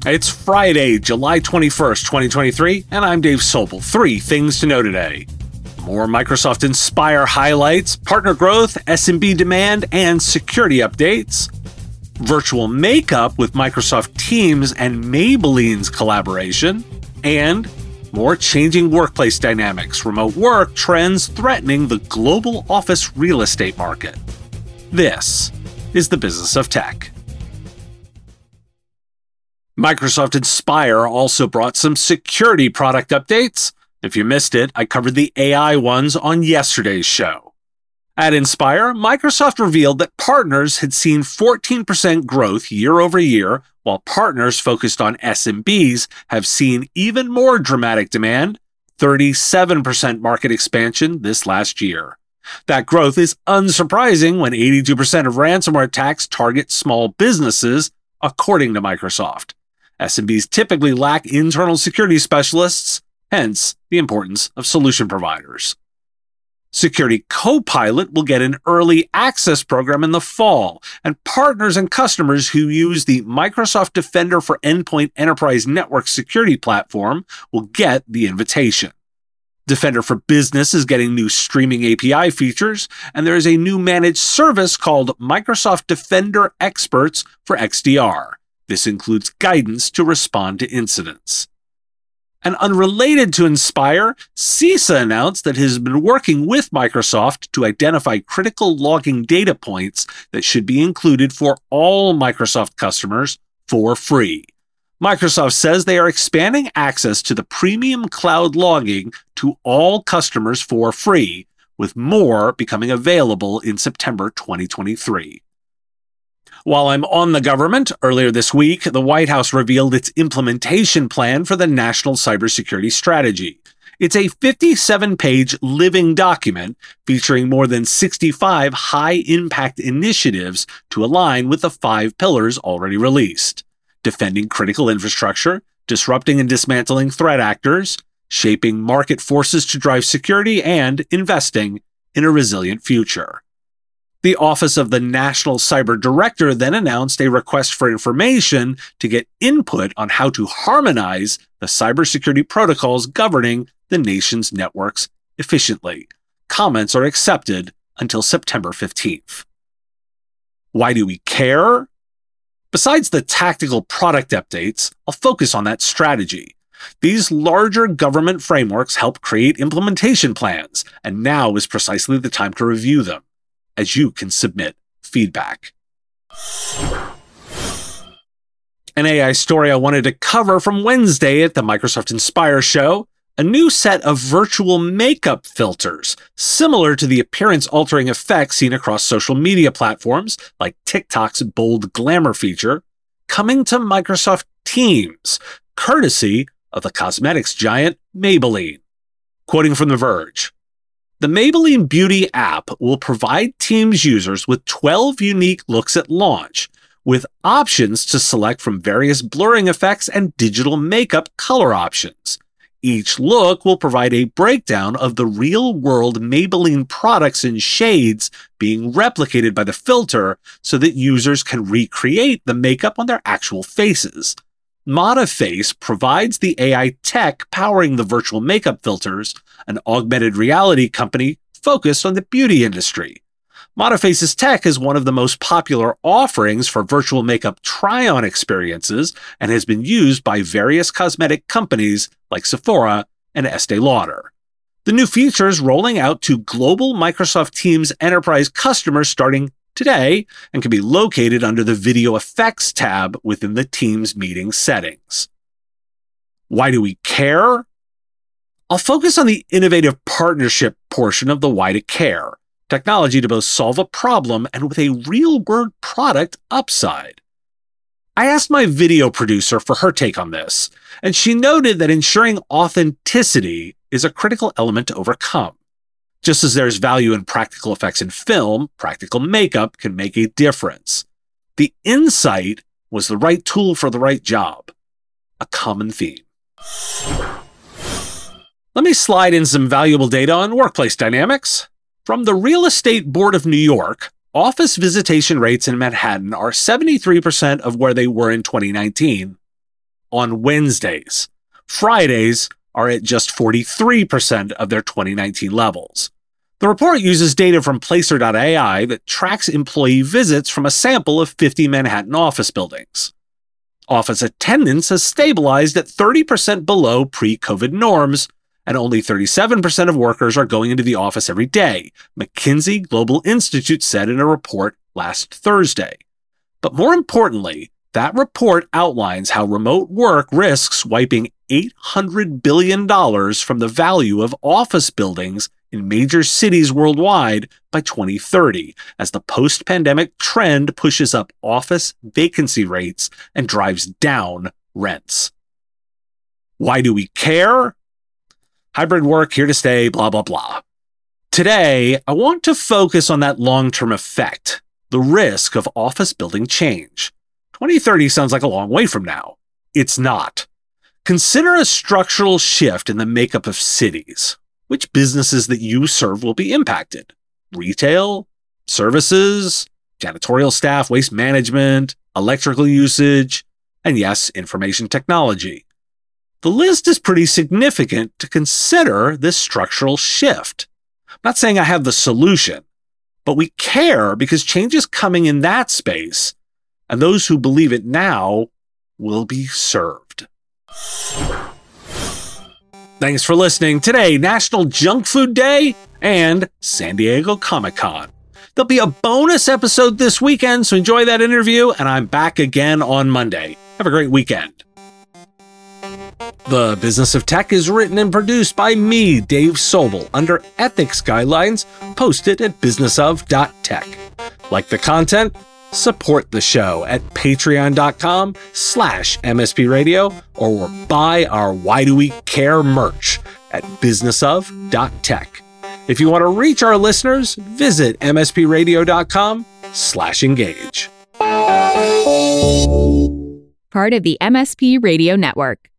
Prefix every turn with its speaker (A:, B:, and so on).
A: It's Friday, July 21st, 2023, and I'm Dave Sobel. 3 things to know today. More Microsoft Inspire highlights, partner growth, SMB demand, and security updates. Virtual makeup with Microsoft Teams and Maybelline's collaboration. And more changing workplace dynamics, remote work trends threatening the global office real estate market. This is the business of tech. Microsoft Inspire also brought some security product updates. If you missed it, I covered the AI ones on yesterday's show. At Inspire, Microsoft revealed that partners had seen 14% growth year over year, while partners focused on SMBs have seen even more dramatic demand, 37% market expansion this last year. That growth is unsurprising when 82% of ransomware attacks target small businesses, according to Microsoft. SMBs typically lack internal security specialists, hence the importance of solution providers. Security Copilot will get an early access program in the fall, and partners and customers who use the Microsoft Defender for Endpoint Enterprise Network Security platform will get the invitation. Defender for Business is getting new streaming API features, and there is a new managed service called Microsoft Defender Experts for XDR. This includes guidance to respond to incidents. And unrelated to Inspire, CISA announced that it has been working with Microsoft to identify critical logging data points that should be included for all Microsoft customers for free. Microsoft says they are expanding access to the premium cloud logging to all customers for free, with more becoming available in September 2023. While I'm on the government, earlier this week, the White House revealed its implementation plan for the National Cybersecurity Strategy. It's a 57-page living document featuring more than 65 high-impact initiatives to align with the 5 pillars already released: defending critical infrastructure, disrupting and dismantling threat actors, shaping market forces to drive security, and investing in a resilient future. The Office of the National Cyber Director then announced a request for information to get input on how to harmonize the cybersecurity protocols governing the nation's networks efficiently. Comments are accepted until September 15th. Why do we care? Besides the tactical product updates, I'll focus on that strategy. These larger government frameworks help create implementation plans, and now is precisely the time to review them, as you can submit feedback. An AI story I wanted to cover from Wednesday at the Microsoft Inspire show: a new set of virtual makeup filters, similar to the appearance-altering effects seen across social media platforms like TikTok's bold glamour feature, coming to Microsoft Teams, courtesy of the cosmetics giant Maybelline. Quoting from The Verge, "The Maybelline Beauty app will provide Teams users with 12 unique looks at launch, with options to select from various blurring effects and digital makeup color options. Each look will provide a breakdown of the real-world Maybelline products and shades being replicated by the filter so that users can recreate the makeup on their actual faces. Modiface provides the AI tech powering the virtual makeup filters, an augmented reality company focused on the beauty industry. Modiface's tech is one of the most popular offerings for virtual makeup try-on experiences and has been used by various cosmetic companies like Sephora and Estee Lauder. The new feature is rolling out to global Microsoft Teams enterprise customers starting today and can be located under the Video Effects tab within the Teams meeting settings. Why do we care? I'll focus on the innovative partnership portion of the why to care, technology to both solve a problem and with a real-world product upside. I asked my video producer for her take on this, and she noted that ensuring authenticity is a critical element to overcome. Just as there's value in practical effects in film, practical makeup can make a difference. The insight was the right tool for the right job. A common theme. Let me slide in some valuable data on workplace dynamics. From the Real Estate Board of New York, office visitation rates in Manhattan are 73% of where they were in 2019. on Wednesdays. Fridays are at just 43% of their 2019 levels. The report uses data from Placer.ai that tracks employee visits from a sample of 50 Manhattan office buildings. Office attendance has stabilized at 30% below pre-COVID norms, and only 37% of workers are going into the office every day, McKinsey Global Institute said in a report last Thursday. But more importantly, that report outlines how remote work risks wiping $800 billion from the value of office buildings in major cities worldwide by 2030, as the post-pandemic trend pushes up office vacancy rates and drives down rents. Why do we care? Hybrid work here to stay, blah, blah, blah. Today, I want to focus on that long-term effect, the risk of office building change. 2030 sounds like a long way from now. It's not. Consider a structural shift in the makeup of cities. Which businesses that you serve will be impacted? Retail, services, janitorial staff, waste management, electrical usage, and yes, information technology. The list is pretty significant to consider this structural shift. I'm not saying I have the solution, but we care because change is coming in that space, and those who believe it now will be served. Thanks for listening. Today, National Junk Food Day and San Diego Comic-Con. There'll be a bonus episode this weekend, so enjoy that interview, and I'm back again on Monday. Have a great weekend. The Business of Tech is written and produced by me, Dave Sobel, under ethics guidelines posted at businessof.tech. Like the content? Support the show at patreon.com/MSP Radio or buy our Why Do We Care merch at businessof.tech. If you want to reach our listeners, visit mspradio.com/engage.
B: Part of the MSP Radio Network.